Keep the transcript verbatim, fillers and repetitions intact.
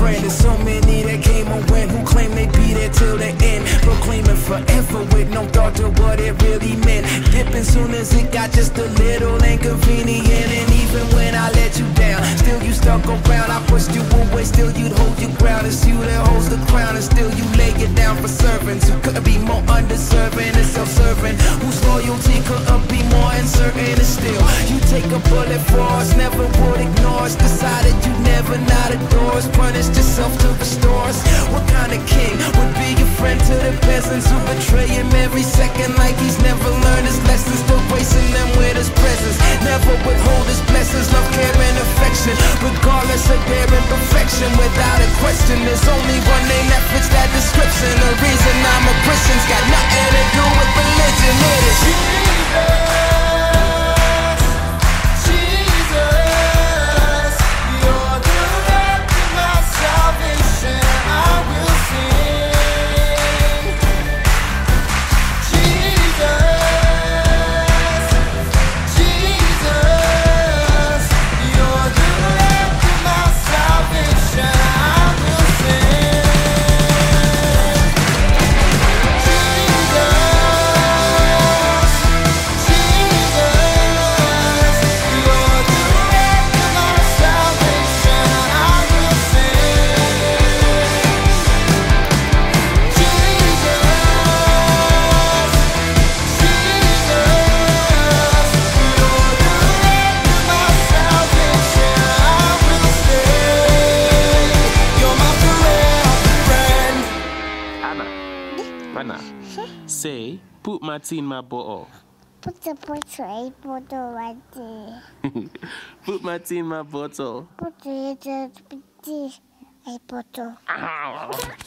friend. There's so many that came and went who claim they be there till the end, proclaiming forever with no thought to what it really meant. Dipping soon as it got just a little inconvenient. And even when I let you down, still you stuck around. I pushed you away, still you'd hold your ground. It's you that holds the crown, and still you lay it down for servants who couldn't be more undeserving and self-serving, whose loyalty couldn't be more uncertain. And still you take a bullet for us, never would ignore us. Decided you never not adore us, punished yourself to restore us. What kind of king would be your friend to the peasants who betray him every second like he's never learned his lessons, still gracing them with his presence, never withhold his blessings, love, care, and affection, regardless of their imperfection. Without a question, there's only one name that fits that description. The reason I'm a Christian's got nothing to do with religion. It is Jesus. Say, put my tea in my bottle. Put the bottle in bottle right there. Put my tea in my bottle. Put the tea in bottle.